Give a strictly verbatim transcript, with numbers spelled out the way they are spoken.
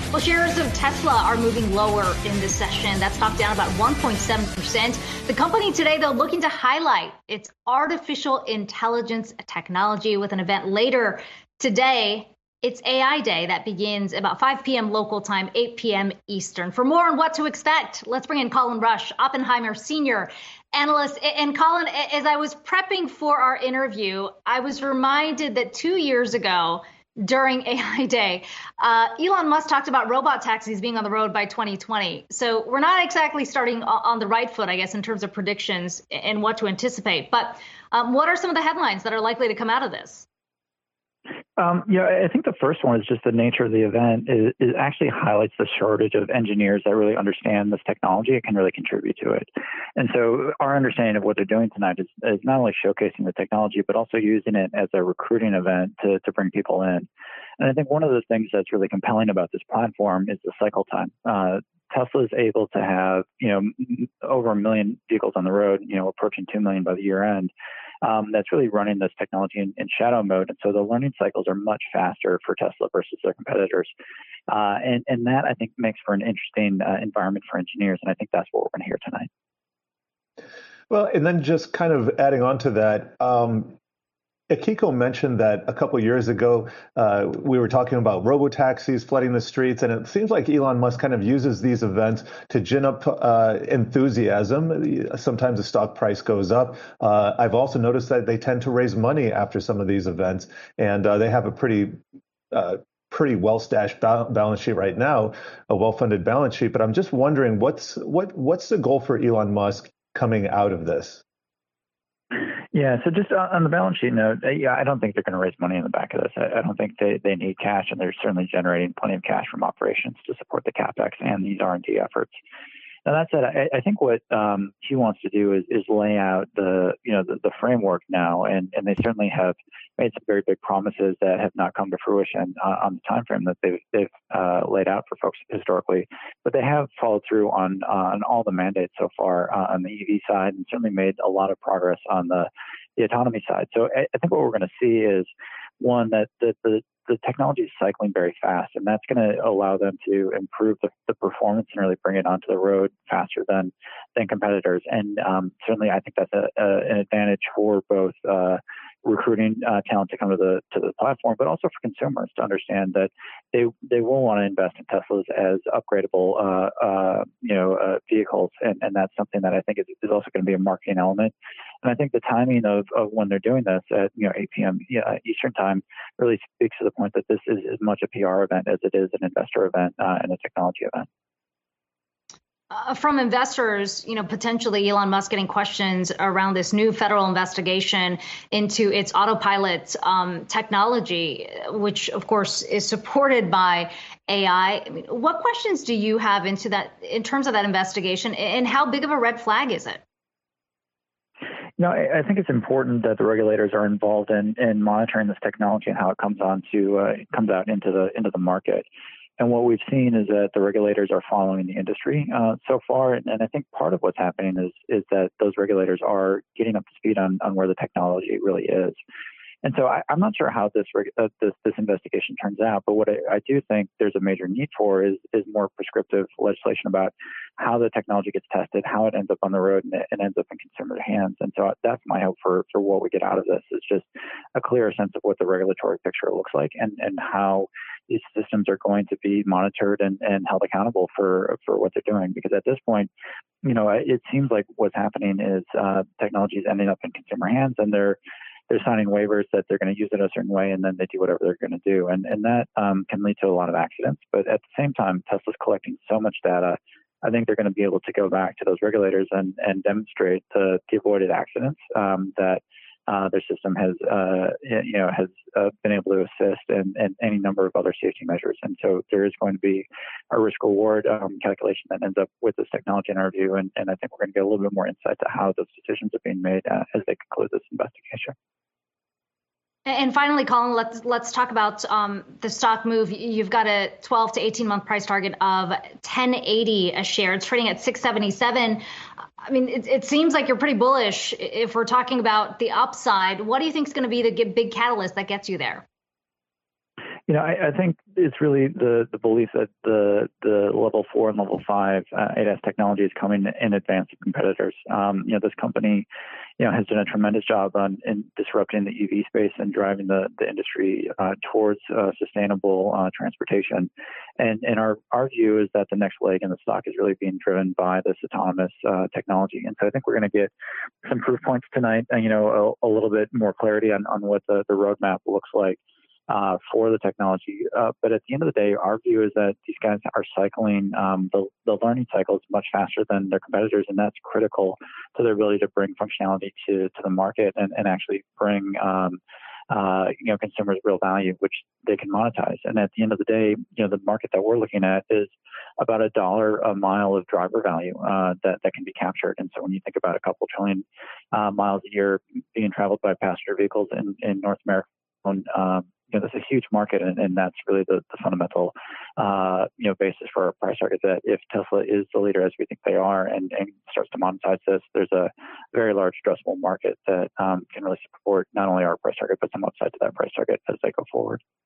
Well, shares of Tesla are moving lower in this session. That stock down about one point seven percent. The company today, though, looking to highlight its artificial intelligence technology with an event later today. It's A I Day that begins about five p.m. local time, eight p.m. Eastern. For more on what to expect, let's bring in Colin Rusch, Oppenheimer senior analyst. And Colin, as I was prepping for our interview, I was reminded that two years ago, during A I Day, uh, Elon Musk talked about robot taxis being on the road by twenty twenty. So we're not exactly starting on the right foot, I guess, in terms of predictions and what to anticipate. But um, what are some of the headlines that are likely to come out of this? Um, yeah, I think the first one is just the nature of the event. It, it actually highlights the shortage of engineers that really understand this technology and can really contribute to it. And so our understanding of what they're doing tonight is, is not only showcasing the technology, but also using it as a recruiting event to, to bring people in. And I think one of the things that's really compelling about this platform is the cycle time. Uh, Tesla is able to have, you know, over a million vehicles on the road, you know, approaching two million by the year end. Um, that's really running this technology in, in shadow mode. And so the learning cycles are much faster for Tesla versus their competitors. Uh, and, and that, I think, makes for an interesting uh, environment for engineers. And I think that's what we're going to hear tonight. Well, and then just kind of adding on to that, um, Akiko mentioned that a couple of years ago, uh, we were talking about robo-taxis flooding the streets, and it seems like Elon Musk kind of uses these events to gin up uh, enthusiasm. Sometimes the stock price goes up. Uh, I've also noticed that they tend to raise money after some of these events, and uh, they have a pretty uh, pretty well-stashed ba- balance sheet right now, a well-funded balance sheet. But I'm just wondering, what's what what's the goal for Elon Musk coming out of this? Yeah, so just on the balance sheet note, yeah, I don't think they're going to raise money in the back of this. I, I don't think they, they need cash, and they're certainly generating plenty of cash from operations to support the CapEx and these R and D efforts. Now, that said, I, I think what um, he wants to do is, is lay out the, you know, the, the framework now, and, and they certainly have made some very big promises that have not come to fruition uh, on the time frame that they've, they've uh, laid out for folks historically. But they have followed through on uh, on all the mandates so far uh, on the E V side, and certainly made a lot of progress on the the autonomy side. So I, I think what we're going to see is, one, that the, the the technology is cycling very fast, and that's going to allow them to improve the, the performance and really bring it onto the road faster than than competitors. And um, certainly, I think that's a, a, an advantage for both uh, recruiting uh, talent to come to the to the platform, but also for consumers to understand that they they will want to invest in Teslas as upgradable, uh, uh, you know, uh, vehicles, and, and that's something that I think is, is also going to be a marketing element. And I think the timing of, of when they're doing this at, you know, eight p.m. Eastern time really speaks to the point that this is as much a P R event as it is an investor event uh, and a technology event. Uh, from investors, you know, potentially Elon Musk getting questions around this new federal investigation into its autopilot um, technology, which, of course, is supported by A I. I mean, what questions do you have into that in terms of that investigation, and how big of a red flag is it? No, I think it's important that the regulators are involved in, in monitoring this technology and how it comes on to uh, comes out into the into the market. And what we've seen is that the regulators are following the industry uh, so far, and, and I think part of what's happening is is that those regulators are getting up to speed on on where the technology really is. And so I, I'm not sure how this, uh, this this investigation turns out, but what I, I do think there's a major need for is is more prescriptive legislation about how the technology gets tested, how it ends up on the road, and it, it ends up in consumer hands. And so that's my hope for for what we get out of this, is just a clearer sense of what the regulatory picture looks like, and and how these systems are going to be monitored and, and held accountable for for what they're doing. Because at this point, you know, it seems like what's happening is uh, technology is ending up in consumer hands, and they're they're signing waivers that they're going to use it a certain way, and then they do whatever they're going to do. And, and that um, can lead to a lot of accidents. But at the same time, Tesla's collecting so much data, I think they're going to be able to go back to those regulators and, and demonstrate the, the avoided accidents um, that uh, their system has, uh, you know, has uh, been able to assist in, in any number of other safety measures. And so there is going to be a risk-reward um, calculation that ends up with this technology in our view. And, and I think we're going to get a little bit more insight to how those decisions are being made uh, as they conclude this investigation. And finally, Colin, let's let's talk about um, the stock move. You've got a twelve to eighteen month price target of ten eighty a share. It's trading at six seventy-seven. I mean, it, it seems like you're pretty bullish if we're talking about the upside. What do you think is going to be the big catalyst that gets you there? You know, I, I think it's really the, the belief that the the level four and level five uh, A D A S technology is coming in advance of competitors. Um, you know, this company, you know, has done a tremendous job on in disrupting the E V space and driving the the industry uh, towards uh, sustainable uh, transportation. And and our our view is that the next leg in the stock is really being driven by this autonomous uh, technology. And so I think we're going to get some proof points tonight, and you know, a, a little bit more clarity on on what the the roadmap looks like Uh, for the technology. Uh, but at the end of the day, our view is that these guys are cycling um, the, the learning cycles much faster than their competitors, and that's critical to their ability to bring functionality to, to the market and, and actually bring um, uh, you know, consumers real value, which they can monetize. And at the end of the day, you know, the market that we're looking at is about a dollar a mile of driver value uh, that, that can be captured. And so when you think about a couple trillion uh, miles a year being traveled by passenger vehicles in, in North America, um, you know, that's a huge market, and, and that's really the, the fundamental, uh, you know, basis for our price target. That if Tesla is the leader, as we think they are, and, and starts to monetize this, there's a very large addressable market that um, can really support not only our price target, but some upside to that price target as they go forward.